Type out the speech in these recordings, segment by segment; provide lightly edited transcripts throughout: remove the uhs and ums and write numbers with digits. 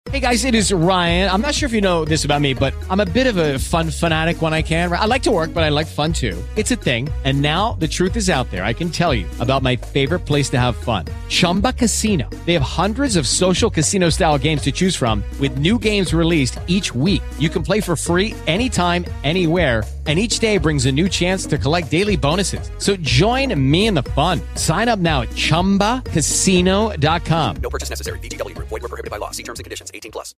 Hey guys, it is Ryan. I'm not sure if you know this about me, but I'm a bit of a fun fanatic when I can. I like to work, but I like fun too. It's a thing. And now the truth is out there. I can tell you about my favorite place to have fun. Chumba Casino. They have hundreds of social casino style games to choose from with new games released each week. You can play for free anytime, anywhere. And each day brings a new chance to collect daily bonuses. So join me in the fun. Sign up now at ChumbaCasino.com. No purchase necessary. VGW. Void where prohibited by law. See terms and conditions. 18 plus.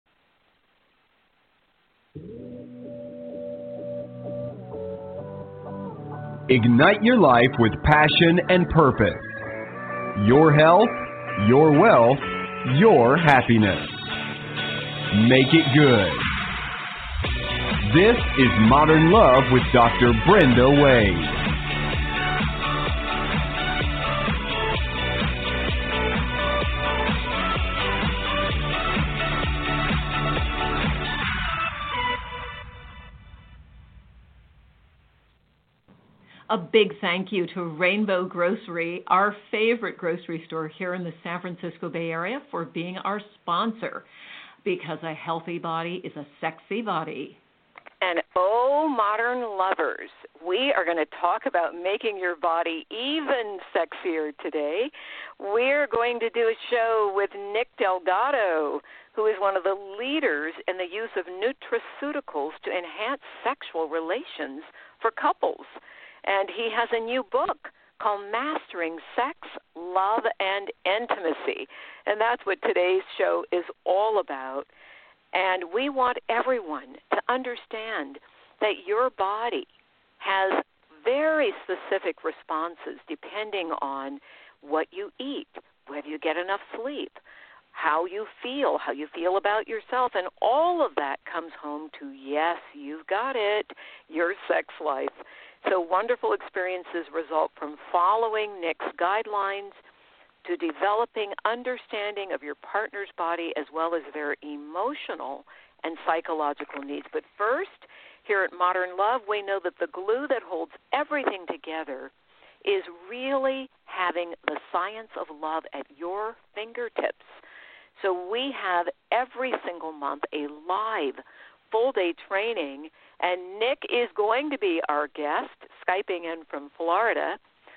Ignite your life with passion and purpose. Your health, your wealth, your happiness. Make it good. This is Modern Love with Dr. Brenda Wade. A big thank you to Rainbow Grocery, our favorite grocery store here in the San Francisco Bay Area, for being our sponsor, because a healthy body is a sexy body. And oh, modern lovers, we are going to talk about making your body even sexier today. We're going to do a show with Nick Delgado, who is one of the leaders in the use of nutraceuticals to enhance sexual relations for couples. And he has a new book called Mastering Sex, Love, and Intimacy. And that's what today's show is all about. And we want everyone to understand that your body has very specific responses depending on what you eat, whether you get enough sleep, how you feel about yourself, and all of that comes home to, yes, you've got it, your sex life. So wonderful experiences result from following Nick's guidelines to developing understanding of your partner's body as well as their emotional and psychological needs. But first, here at Modern Love, we know that the glue that holds everything together is really having the science of love at your fingertips. So we have every single month a live full-day training, and Nick is going to be our guest, Skyping in from Florida,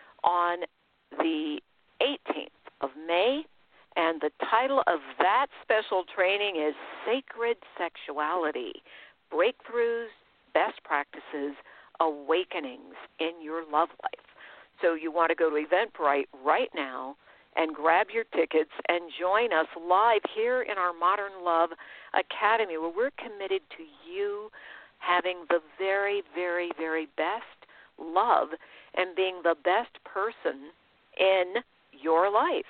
on the 18th of May, and the title of that special training is Sacred Sexuality, Breakthroughs, Best Practices, Awakenings in Your Love Life. So you want to go to Eventbrite right now and grab your tickets and join us live here in our Modern Love Academy, where we're committed to you having the very, very, very best love and being the best person in your life.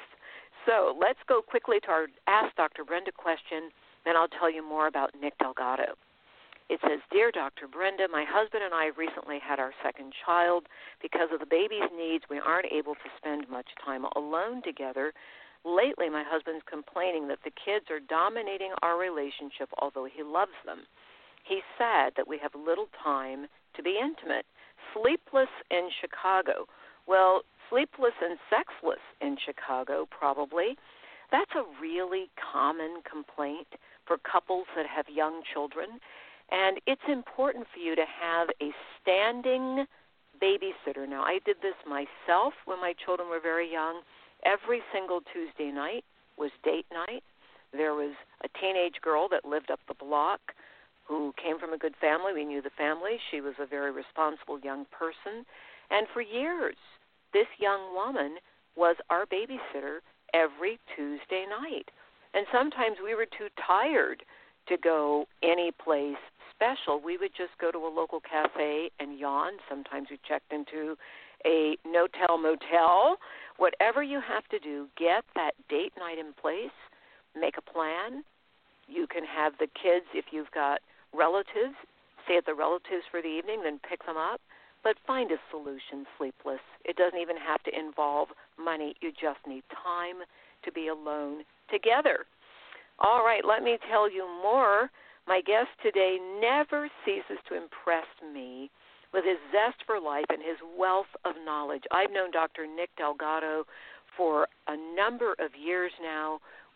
So let's go quickly to our Ask Dr. Brenda question, then I'll tell you more about Nick Delgado. It says, Dear Dr. Brenda, my husband and I recently had our second child. Because of the baby's needs, we aren't able to spend much time alone together. Lately, my husband's complaining that the kids are dominating our relationship, although he loves them. He's sad that we have little time to be intimate. Sleepless in Chicago. Well, sleepless and sexless in Chicago, probably. That's a really common complaint for couples that have young children. And it's important for you to have a standing babysitter. Now, I did this myself when my children were very young. Every single Tuesday night was date night. There was a teenage girl that lived up the block who came from a good family. We knew the family. She was a very responsible young person. And for years, this young woman was our babysitter every Tuesday night. And sometimes we were too tired to go any place special. We would just go to a local cafe and yawn. Sometimes we checked into a no-tell motel. Whatever you have to do, get that date night in place. Make a plan. You can have the kids, if you've got relatives, stay at the relatives for the evening, then pick them up. But find a solution, sleepless. It doesn't even have to involve money. You just need time to be alone together. All right, let me tell you more. My guest today never ceases to impress me with his zest for life and his wealth of knowledge. I've known Dr. Nick Delgado for a number of years now.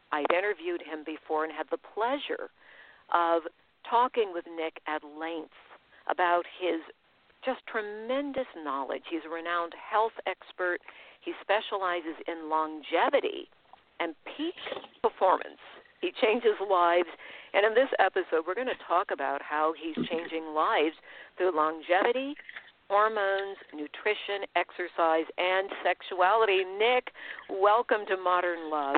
I've interviewed him before and had the pleasure of talking with Nick at length about his just tremendous knowledge. He's a renowned health expert. He specializes in longevity and peak performance. He changes lives. And in this episode, we're going to talk about how he's changing lives through longevity, hormones, nutrition, exercise, and sexuality. Nick, welcome to Modern Love.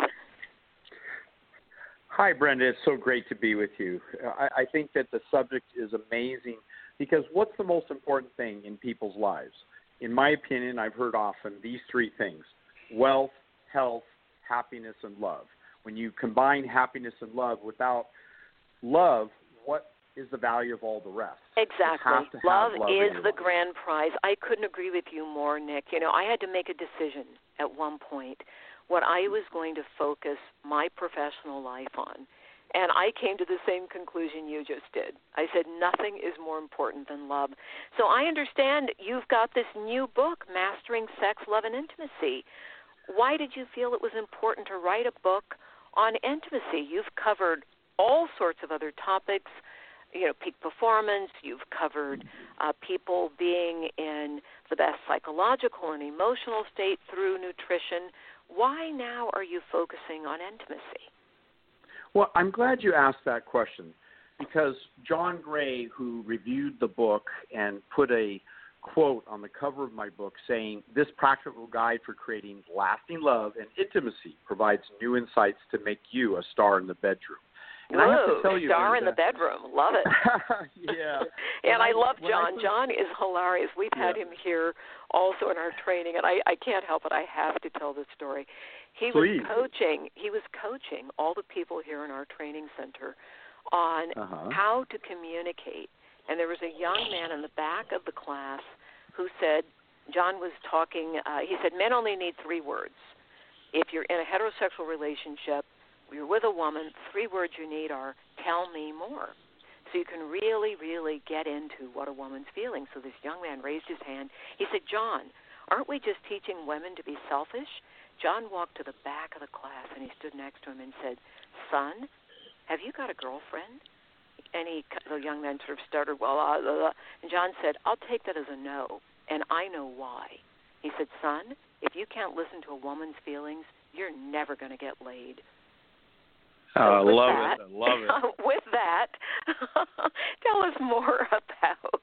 Hi, Brenda. It's so great to be with you. I think that the subject is amazing because what's the most important thing in people's lives? In my opinion, I've heard often these three things: wealth, health, happiness, and love. When you combine happiness and love, without love, what is the value of all the rest? Exactly. Love is the grand prize. I couldn't agree with you more, Nick. You know, I had to make a decision at one point what I was going to focus my professional life on. And I came to the same conclusion you just did. I said nothing is more important than love. So I understand you've got this new book, Mastering Sex, Love, and Intimacy. Why did you feel it was important to write a book on intimacy? You've covered all sorts of other topics, you know, peak performance. You've covered people being in the best psychological and emotional state through nutrition. Why now are you focusing on intimacy? Well, I'm glad you asked that question because John Gray, who reviewed the book and put a quote on the cover of my book saying, "This practical guide for creating lasting love and intimacy provides new insights to make you a star in the bedroom." And Whoa, I have to tell you, star Brenda, in the bedroom. Love it. Yeah. And I love John. John is hilarious. We've had him here also in our training, and I can't help it. I have to tell this story. He was coaching all the people here in our training center on how to communicate. And there was a young man in the back of the class who said, John was talking, he said, men only need 3 words. If you're in a heterosexual relationship, you're with a woman, 3 words you need are, tell me more. So you can really, really get into what a woman's feeling. So this young man raised his hand. He said, John, aren't we just teaching women to be selfish? John walked to the back of the class, and he stood next to him and said, son, have you got a girlfriend? And the young man sort of stuttered, and John said, I'll take that as a no, and I know why. He said, son, if you can't listen to a woman's feelings, you're never going to get laid. So I love it. With that, tell us more about.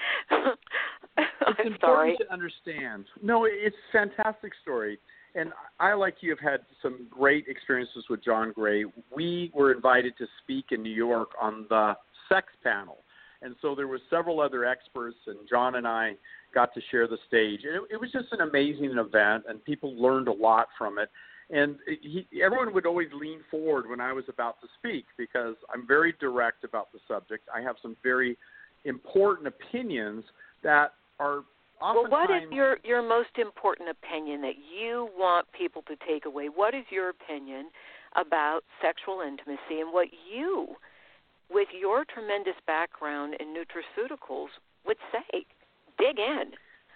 It's important to understand. No, it's a fantastic story. And I, like you, have had some great experiences with John Gray. We were invited to speak in New York on the sex panel. And so there were several other experts, and John and I got to share the stage. And it was just an amazing event, and people learned a lot from it. And everyone would always lean forward when I was about to speak because I'm very direct about the subject. I have some very important opinions that are oftentimes... Well, what is your most important opinion that you want people to take away? What is your opinion about sexual intimacy and what you, with your tremendous background in nutraceuticals, would say? Dig in.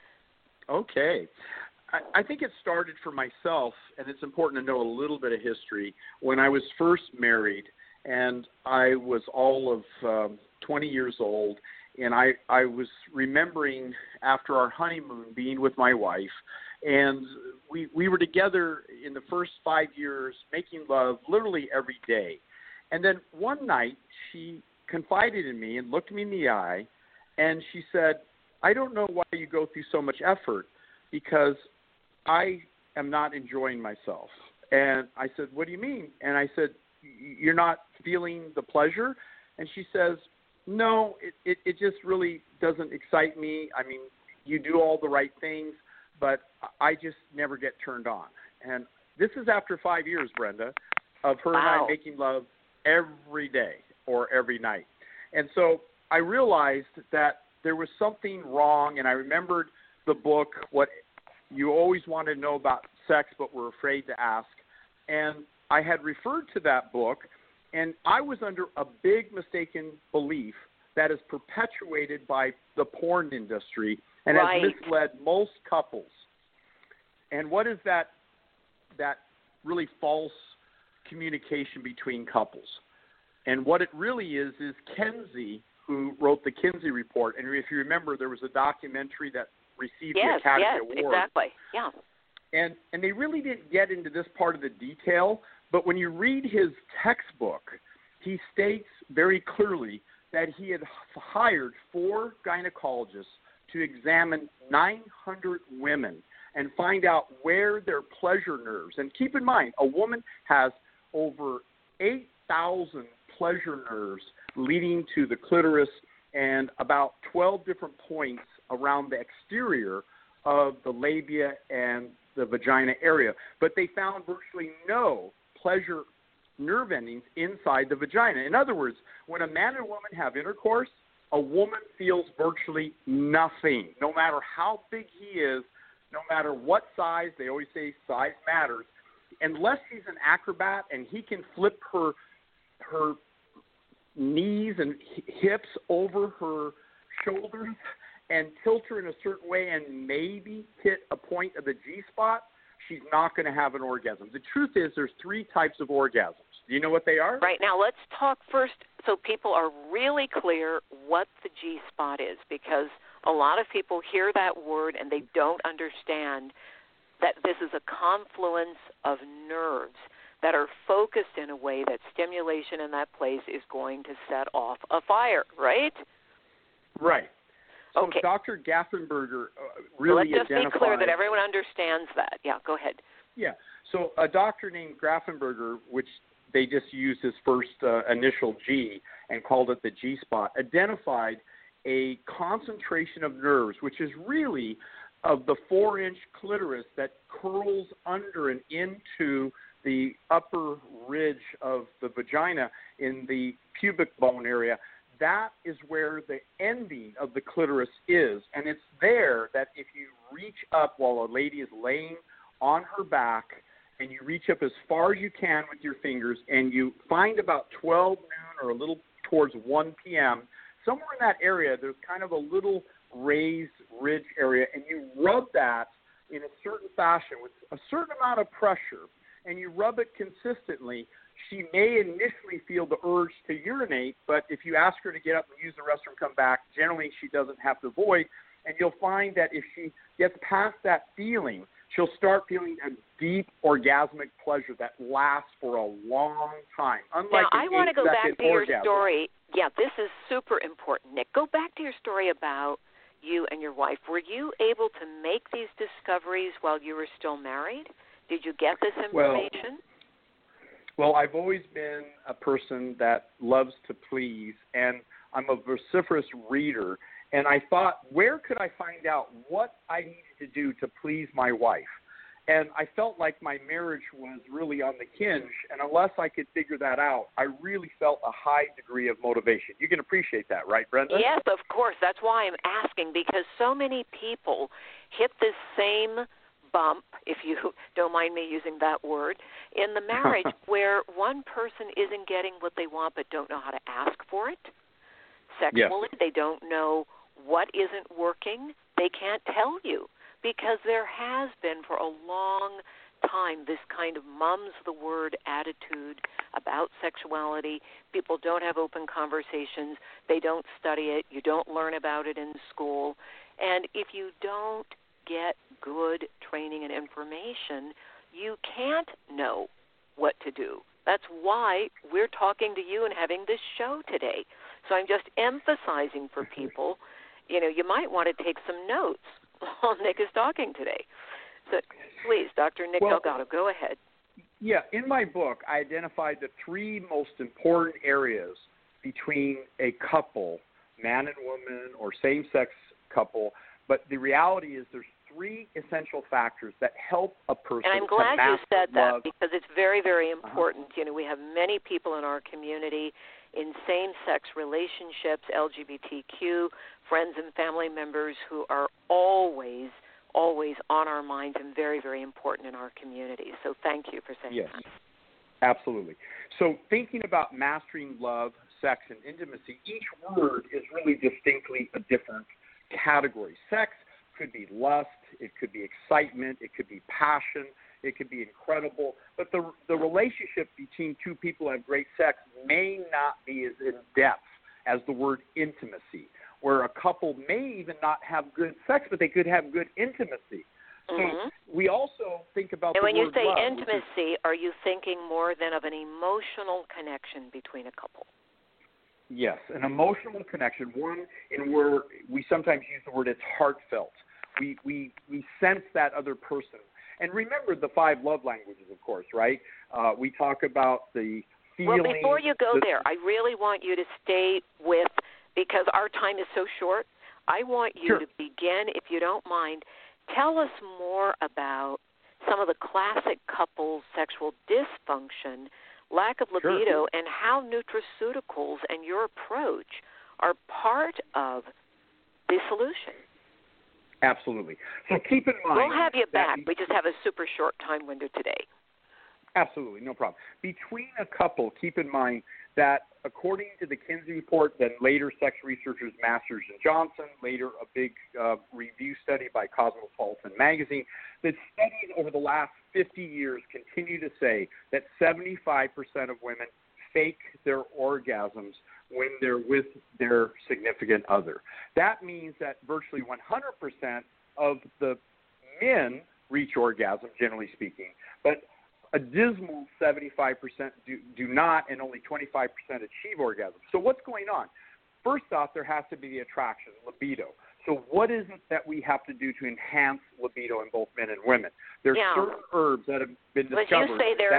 Okay. I think it started for myself, and it's important to know a little bit of history. When I was first married, and I was all of 20 years old, and I was remembering after our honeymoon being with my wife, and we were together in the first 5 years making love literally every day. And then one night she confided in me and looked me in the eye, and she said, I don't know why you go through so much effort because I am not enjoying myself. And I said, what do you mean? And I said, you're not feeling the pleasure? And she says, no, it just really doesn't excite me. I mean, you do all the right things, but I just never get turned on. And this is after 5 years, Brenda, of her and I making love every day or every night. And so I realized that there was something wrong, and I remembered the book, What You Always Wanted to Know About Sex But Were Afraid to Ask. And I had referred to that book, and I was under a big mistaken belief that is perpetuated by the porn industry and has misled most couples. And what is that really false communication between couples. And what it really is Kinsey, who wrote the Kinsey Report. And if you remember, there was a documentary that received the Academy Award. Yes, exactly. Yeah. And they really didn't get into this part of the detail, but when you read his textbook, he states very clearly that he had hired 4 gynecologists to examine 900 women and find out where their pleasure nerves. And keep in mind, a woman has over 8,000 pleasure nerves leading to the clitoris and about 12 different points around the exterior of the labia and the vagina area. But they found virtually no pleasure nerve endings inside the vagina. In other words, when a man and a woman have intercourse, a woman feels virtually nothing, no matter how big he is, no matter what size. They always say size matters. Unless he's an acrobat and he can flip her knees and hips over her shoulders and tilt her in a certain way and maybe hit a point of the G-spot, she's not going to have an orgasm. The truth is there's 3 types of orgasms. Do you know what they are? Right. Now let's talk first so people are really clear what the G-spot is, because a lot of people hear that word and they don't understand that this is a confluence of nerves that are focused in a way that stimulation in that place is going to set off a fire, right? Right. So okay. Dr. Gaffenberger really Let's just identified... be clear that everyone understands that. Yeah, go ahead. Yeah. So a doctor named Grafenberger, which they just used his first initial G and called it the G-spot, identified a concentration of nerves, which is really of the 4-inch clitoris that curls under and into the upper ridge of the vagina in the pubic bone area. That is where the ending of the clitoris is. And it's there that if you reach up while a lady is laying on her back and you reach up as far as you can with your fingers and you find about 12 noon or a little towards 1 p.m., somewhere in that area there's kind of a little raised ridge area, and you rub that in a certain fashion with a certain amount of pressure, and you rub it consistently. She may initially feel the urge to urinate, but if you ask her to get up and use the restroom, come back, generally she doesn't have to void. And you'll find that if she gets past that feeling, she'll start feeling a deep orgasmic pleasure that lasts for a long time. Unlike now, I want to go back to your orgasm. story. Yeah, this is super important, Nick. Go back to your story about you and your wife. Were you able to make these discoveries while you were still married? Did you get this information? Well, I've always been a person that loves to please, and I'm a vociferous reader. And I thought, where could I find out what I needed to do to please my wife? And I felt like my marriage was really on the hinge, and unless I could figure that out, I really felt a high degree of motivation. You can appreciate that, right, Brenda? Yes, of course. That's why I'm asking, because so many people hit this same bump, if you don't mind me using that word, in the marriage where one person isn't getting what they want but don't know how to ask for it sexually. Yes. They don't know what isn't working. They can't tell you, because there has been for a long time this kind of mum's the word attitude about sexuality. People don't have open conversations. They don't study it. You don't learn about it in school. And if you don't get good training and information, you can't know what to do. That's why we're talking to you and having this show today. So I'm just emphasizing for people, you might want to take some notes while Nick is talking today. So please, Dr. Nick Delgado, go ahead. Yeah, in my book, I identified the 3 most important areas between a couple, man and woman or same-sex couple, but the reality is there's 3 essential factors that help a person. And I'm glad you said that, love. Because it's very, very important. We have many people in our community in same-sex relationships, LGBTQ, friends and family members who are always on our minds and very, very important in our community. So thank you for saying that. Absolutely. So thinking about mastering love, sex, and intimacy, each word is really distinctly a different category. Sex could be lust, it could be excitement, it could be passion, It could be incredible. But the relationship between two people who have great sex may not be as in depth as the word intimacy, where a couple may even not have good sex, but they could have good intimacy. So we also think about and the when you word say love, intimacy, are you thinking more than of an emotional connection between a couple? Yes, an emotional connection, one in where we sometimes use the word it's heartfelt. We sense that other person. And remember the 5 love languages, of course, right? We talk about the feeling. Well, before you go there, I really want you to stay with, because our time is so short, I want you to begin, if you don't mind, tell us more about some of the classic couples' sexual dysfunction, lack of libido, and how nutraceuticals and your approach are part of the solution. Absolutely. So keep in mind. We'll have you back. We just have a super short time window today. Absolutely, no problem. Between a couple, keep in mind that according to the Kinsey report, then later sex researchers Masters and Johnson, later a big review study by Cosmopolitan magazine, that studies over the last 50 years continue to say that 75% of women fake their orgasms when they're with their significant other. That means that virtually 100% of the men reach orgasm, generally speaking, but a dismal 75% do not, and only 25% achieve orgasm. So what's going on? First off, there has to be the attraction, libido. So what is it that we have to do to enhance libido in both men and women? There's certain herbs that have been discovered. But you say there's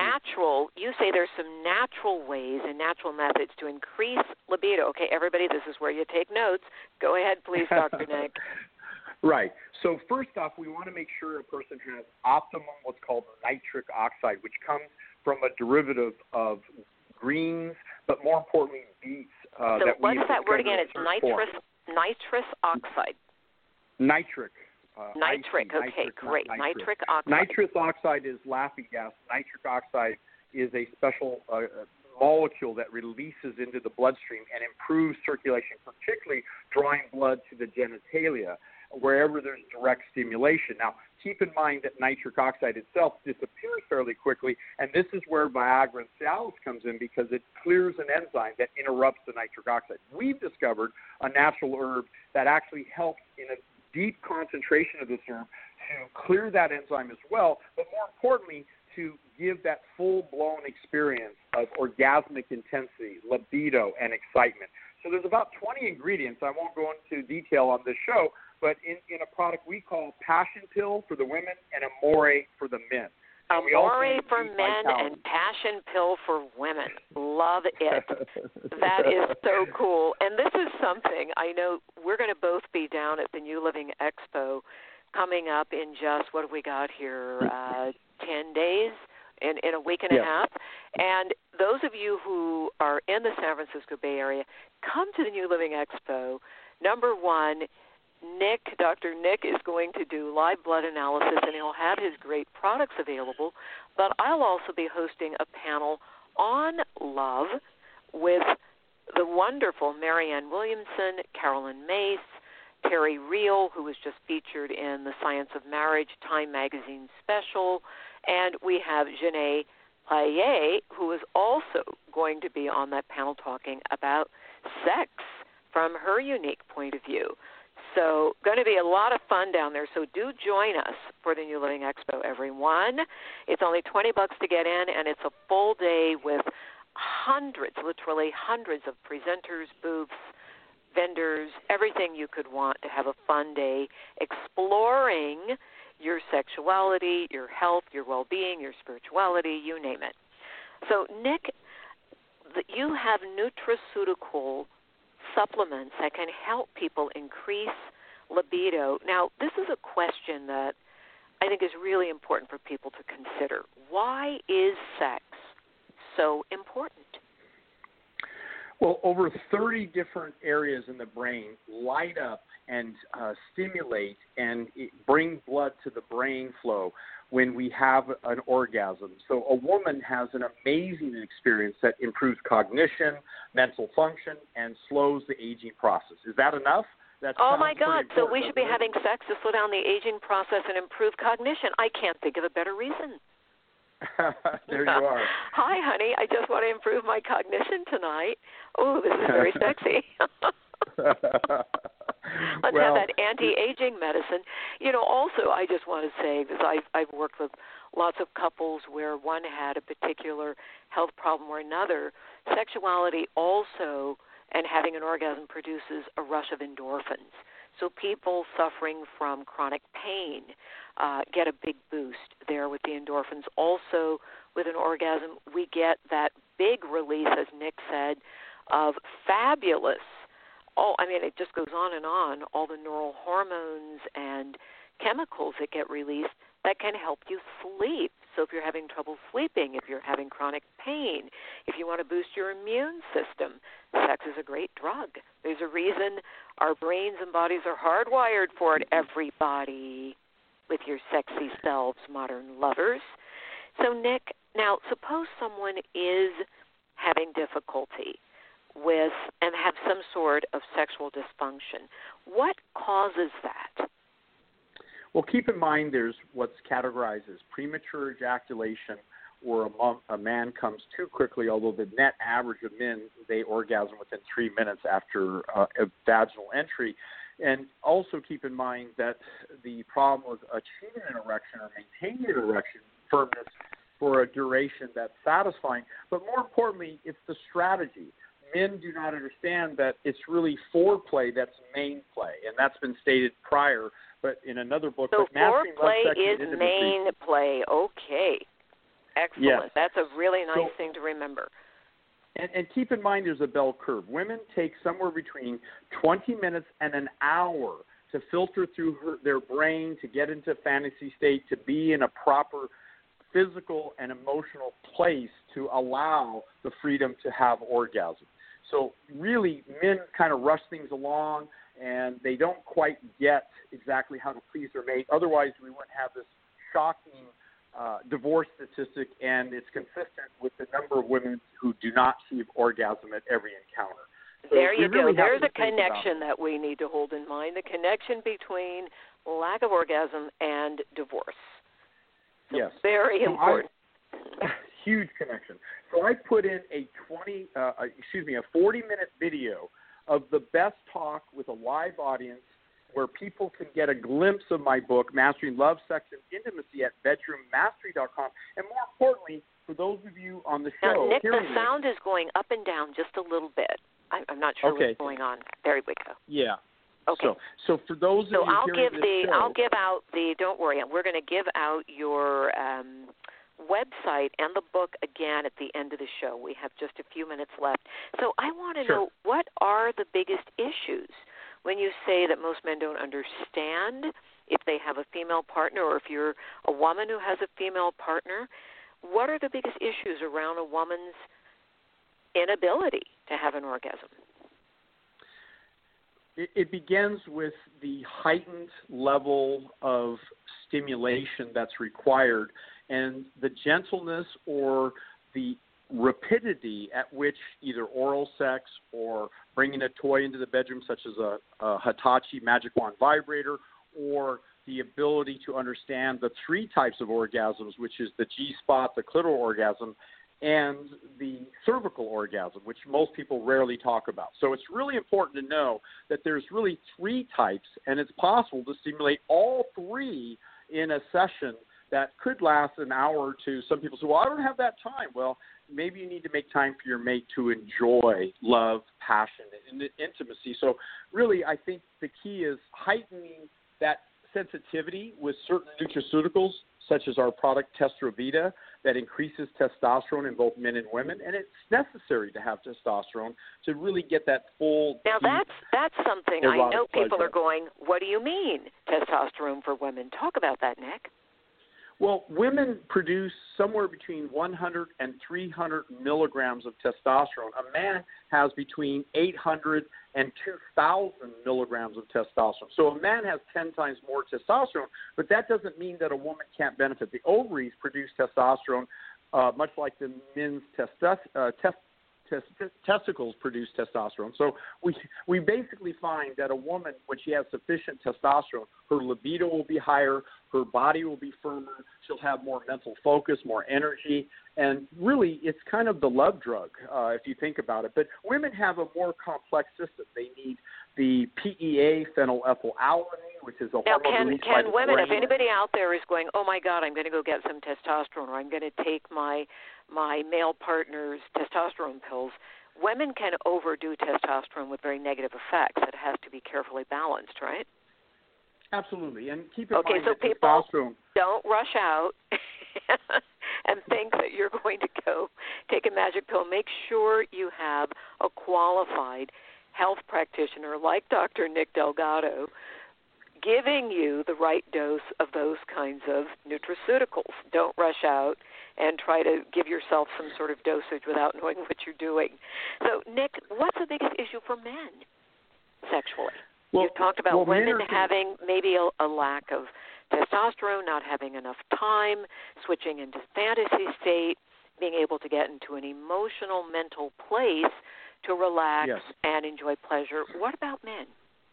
some natural ways and natural methods to increase libido. Okay, everybody, this is where you take notes. Go ahead, please, Dr. Nick. Right. So first off, we want to make sure a person has optimum what's called nitric oxide, which comes from a derivative of greens, but more importantly, beets. So what is that word again? It's nitrous oxide. Nitric. Nitric. Okay, great. Nitric oxide. Nitrous oxide is laughing gas. Nitric oxide is a special molecule that releases into the bloodstream and improves circulation, particularly drawing blood to the genitalia, wherever there's direct stimulation. Now, keep in mind that nitric oxide itself disappears fairly quickly, and this is where Viagra and Cialis comes in because it clears an enzyme that interrupts the nitric oxide. We've discovered a natural herb that actually helps in a deep concentration of this herb to clear that enzyme as well, but more importantly, to give that full-blown experience of orgasmic intensity, libido, and excitement. So there's about 20 ingredients. I won't go into detail on this show, but in a product we call Passion Pill for the women and Amore for the men. Amore for men and Passion Pill for women. Love it. That is so cool. And this is something I know we're going to both be down at the New Living Expo coming up in just, what have we got here, 10 days, in a week and a half. And those of you who are in the San Francisco Bay Area, come to the New Living Expo. Number one, Dr. Nick is going to do live blood analysis, and he'll have his great products available. But I'll also be hosting a panel on love with the wonderful Marianne Williamson, Carolyn Mace, Terry Real, who was just featured in the Science of Marriage Time Magazine special, and we have Janae Paillet, who is also going to be on that panel talking about sex from her unique point of view. So going to be a lot of fun down there. So do join us for the New Living Expo, everyone. It's only $20 to get in, and it's a full day with hundreds, literally hundreds of presenters, booths, vendors, everything you could want to have a fun day exploring your sexuality, your health, your well-being, your spirituality, you name it. So, Nick, you have nutraceutical supplements that can help people increase libido. Now, this is a question that I think is really important for people to consider. Why is sex so important? Well, over 30 different areas in the brain light up and stimulate and bring blood to the brain flow when we have an orgasm. So a woman has an amazing experience that improves cognition, mental function, and slows the aging process. Is that enough? Oh, my sounds God. pretty So we important, should be doesn't it? having sex to slow down the aging process and improve cognition. I can't think of a better reason. There you are. Hi, honey. I just want to improve my cognition tonight. Oh, this is very sexy. Let's have that anti-aging medicine. Also, I just want to say, because I've worked with lots of couples where one had a particular health problem or another, sexuality also and having an orgasm produces a rush of endorphins. So people suffering from chronic pain get a big boost there with the endorphins. Also, with an orgasm, we get that big release, as Nick said, of fabulous, it just goes on and on, all the neural hormones and chemicals that get released that can help you sleep. So if you're having trouble sleeping, if you're having chronic pain, if you want to boost your immune system, sex is a great drug. There's a reason our brains and bodies are hardwired for it, everybody, with your sexy selves, modern lovers. So, Nick, now suppose someone is having difficulty with and have some sort of sexual dysfunction. What causes that? Well, keep in mind there's what's categorized as premature ejaculation, or a man comes too quickly, although the net average of men, they orgasm within 3 minutes after a vaginal entry. And also keep in mind that the problem with achieving an erection or maintaining an erection firmness for a duration that's satisfying, but more importantly, it's the strategy. Men do not understand that it's really foreplay that's main play, and that's been stated prior, but in another book. So foreplay is main play. Okay. Excellent. Yes. That's a really nice thing to remember. And keep in mind there's a bell curve. Women take somewhere between 20 minutes and an hour to filter through their brain, to get into fantasy state, to be in a proper physical and emotional place to allow the freedom to have orgasm. So really, men kind of rush things along, and they don't quite get exactly how to please their mate. Otherwise, we wouldn't have this shocking divorce statistic, and it's consistent with the number of women who do not achieve orgasm at every encounter. So there you really go. There's a connection that we need to hold in mind, the connection between lack of orgasm and divorce. So yes. Very important. Huge connection. So I put in a 40-minute video of the best talk with a live audience where people can get a glimpse of my book, Mastering Love, Sex, and Intimacy, at bedroommastery.com. And more importantly, for those of you on the show, now, Nick, the sound is going up and down just a little bit. I'm not sure what's going on. There we go. Yeah. Okay. So for those of you I'll hearing this show, I'll give out the. Don't worry, we're going to give out your website and the book again at the end of the show. We have just a few minutes left. So I want to know, what are the biggest issues when you say that most men don't understand if they have a female partner, or if you're a woman who has a female partner? What are the biggest issues around a woman's inability to have an orgasm? It begins with the heightened level of stimulation that's required, and the gentleness or the rapidity at which either oral sex or bringing a toy into the bedroom, such as a Hitachi Magic Wand vibrator, or the ability to understand the 3 types of orgasms, which is the G-spot, the clitoral orgasm, and the cervical orgasm, which most people rarely talk about. So it's really important to know that there's really 3 types, and it's possible to stimulate all 3 in a session that could last an hour or two. Some people say, well, I don't have that time. Well, maybe you need to make time for your mate to enjoy love, passion, and intimacy. So really, I think the key is heightening that sensitivity with certain nutraceuticals, such as our product Testrovita, that increases testosterone in both men and women, and it's necessary to have testosterone to really get that full. Now that's something I know people are going, what do you mean testosterone for women? Talk about that, Nick. Well, women produce somewhere between 100 and 300 milligrams of testosterone. A man has between 800 and 2,000 milligrams of testosterone. So a man has 10 times more testosterone, but that doesn't mean that a woman can't benefit. The ovaries produce testosterone, much like the men's testicles produce testosterone. So we basically find that a woman, when she has sufficient testosterone, her libido will be higher, her body will be firmer, she'll have more mental focus, more energy, and really it's kind of the love drug if you think about it. But women have a more complex system. They need the PEA, phenylethylalanine, which is a hormone released by the women, brain. if anybody out there is going, oh my God, I'm going to go get some testosterone, or I'm going to take my male partner's testosterone pills, women can overdo testosterone with very negative effects. It has to be carefully balanced, right? Absolutely. And keep in mind so that people testosterone, don't rush out and think that you're going to go take a magic pill. Make sure you have a qualified health practitioner like Dr. Nick Delgado giving you the right dose of those kinds of nutraceuticals. Don't rush out and try to give yourself some sort of dosage without knowing what you're doing. So, Nick, what's the biggest issue for men sexually? Well, You've talked about women men having maybe a lack of testosterone, not having enough time, switching into fantasy state, being able to get into an emotional, mental place to relax and enjoy pleasure. What about men?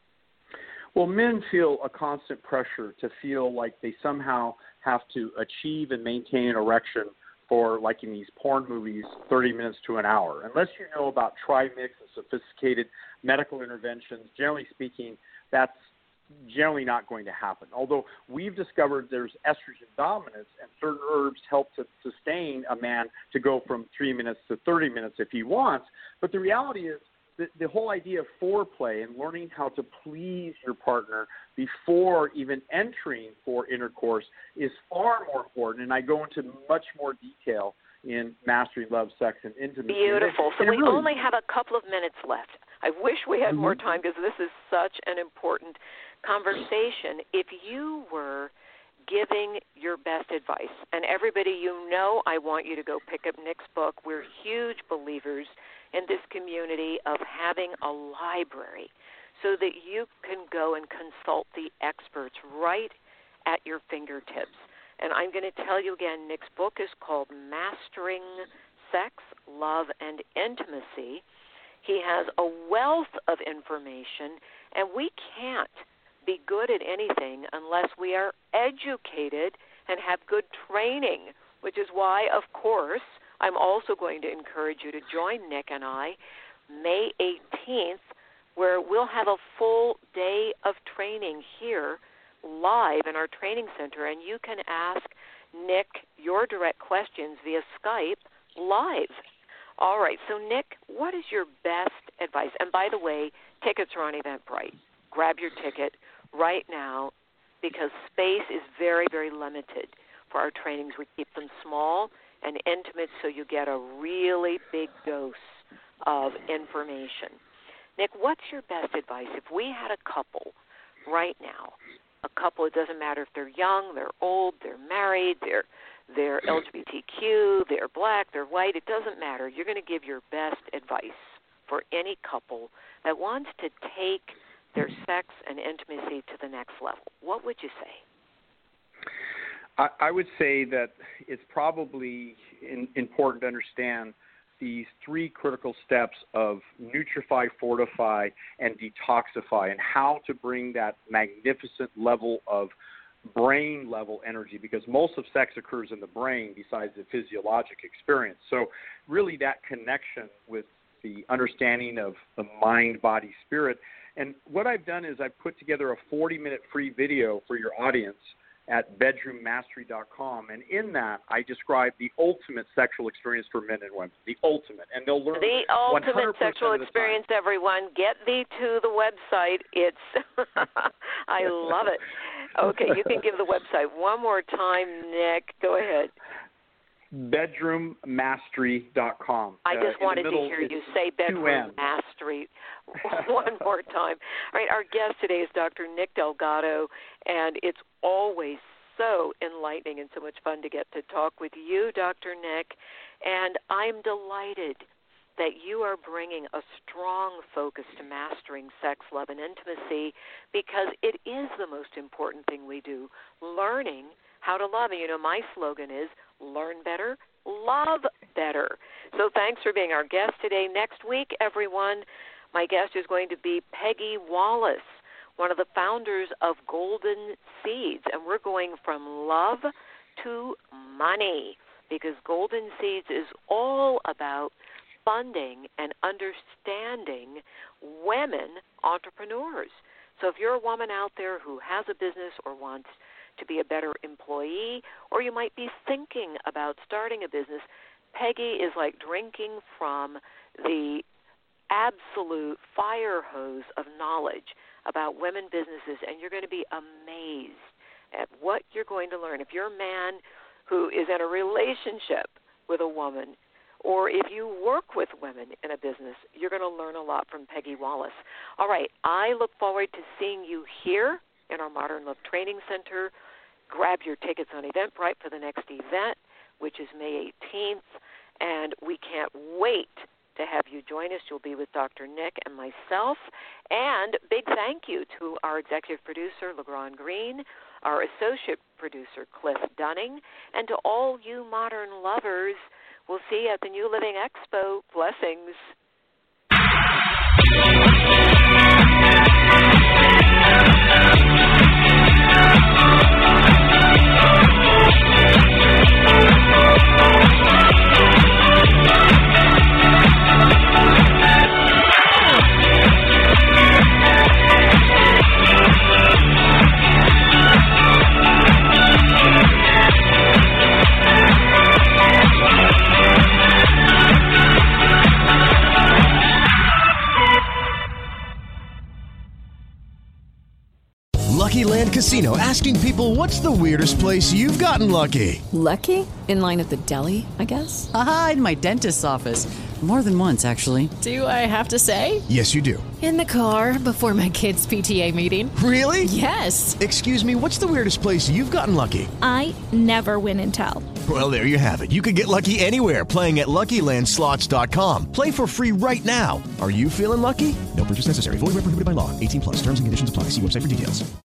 Well, men feel a constant pressure to feel like they somehow have to achieve and maintain an erection for, like in these porn movies, 30 minutes to an hour. Unless you know about trimix and sophisticated medical interventions, generally speaking, that's generally not going to happen. Although we've discovered there's estrogen dominance, and certain herbs help to sustain a man to go from 3 minutes to 30 minutes if he wants. But the reality is, the whole idea of foreplay and learning how to please your partner before even entering for intercourse is far more important, and I go into much more detail in Mastering Love, Sex, and Intimacy. Beautiful. So we only have a couple of minutes left. I wish we had more time because this is such an important conversation. If you were giving your best advice, and everybody I want you to go pick up Nick's book. We're huge believers in this community of having a library so that you can go and consult the experts right at your fingertips. And I'm going to tell you again, Nick's book is called Mastering Sex, Love, and Intimacy. He has a wealth of information, and we can't be good at anything unless we are educated and have good training, which is why, of course, I'm also going to encourage you to join Nick and I May 18th, where we'll have a full day of training here live in our training center, and you can ask Nick your direct questions via Skype live. All right, so Nick, what is your best advice? And by the way, tickets are on Eventbrite. Grab your ticket right now because space is very, very limited for our trainings. We keep them small and intimate so you get a really big dose of information. Nick, what's your best advice? If we had a couple right now, it doesn't matter if they're young, they're old, they're married, they're LGBTQ, they're black, they're white, it doesn't matter. You're going to give your best advice for any couple that wants to take their sex and intimacy to the next level. What would you say? I would say that it's probably important to understand these three critical steps of nutrify, fortify, and detoxify, and how to bring that magnificent level of brain-level energy, because most of sex occurs in the brain besides the physiologic experience. So really that connection with the understanding of the mind, body, spirit. And what I've done is I've put together a 40-minute free video for your audience at bedroommastery.com, and in that I describe the ultimate sexual experience for men and women, the ultimate, and they'll learn the ultimate sexual experience. Everyone, get thee to the website. It's I love it. Okay, you can give the website one more time, Nick. Go ahead. bedroommastery.com. I just wanted to hear you say Bedroom Mastery one more time. All right, our guest today is Dr. Nick Delgado, and it's always so enlightening and so much fun to get to talk with you, Dr. Nick, and I'm delighted that you are bringing a strong focus to mastering sex, love, and intimacy because it is the most important thing we do, learning how to love. And, my slogan is learn better, love better. So thanks for being our guest today. Next week, everyone, my guest is going to be Peggy Wallace, one of the founders of Golden Seeds. And we're going from love to money, because Golden Seeds is all about funding and understanding women entrepreneurs. So if you're a woman out there who has a business or wants to be a better employee, or you might be thinking about starting a business, Peggy is like drinking from the absolute fire hose of knowledge about women businesses, and you're going to be amazed at what you're going to learn. If you're a man who is in a relationship with a woman, or if you work with women in a business, you're going to learn a lot from Peggy Wallace. All right, I look forward to seeing you here in our Modern Love Training Center. Grab your tickets on Eventbrite for the next event, which is May 18th, and we can't wait to have you join us. You'll be with Dr. Nick and myself. And big thank you to our executive producer, LeGrand Green, our associate producer, Cliff Dunning, and to all you modern lovers. We'll see you at the New Living Expo. Blessings. Lucky Land Casino, asking people, what's the weirdest place you've gotten lucky? Lucky? In line at the deli, I guess? Aha, in my dentist's office. More than once, actually. Do I have to say? Yes, you do. In the car before my kids' PTA meeting. Really? Yes. Excuse me, what's the weirdest place you've gotten lucky? I never win and tell. Well, there you have it. You can get lucky anywhere, playing at LuckyLandSlots.com. Play for free right now. Are you feeling lucky? No purchase necessary. Void where prohibited by law. 18+. Terms and conditions apply. See website for details.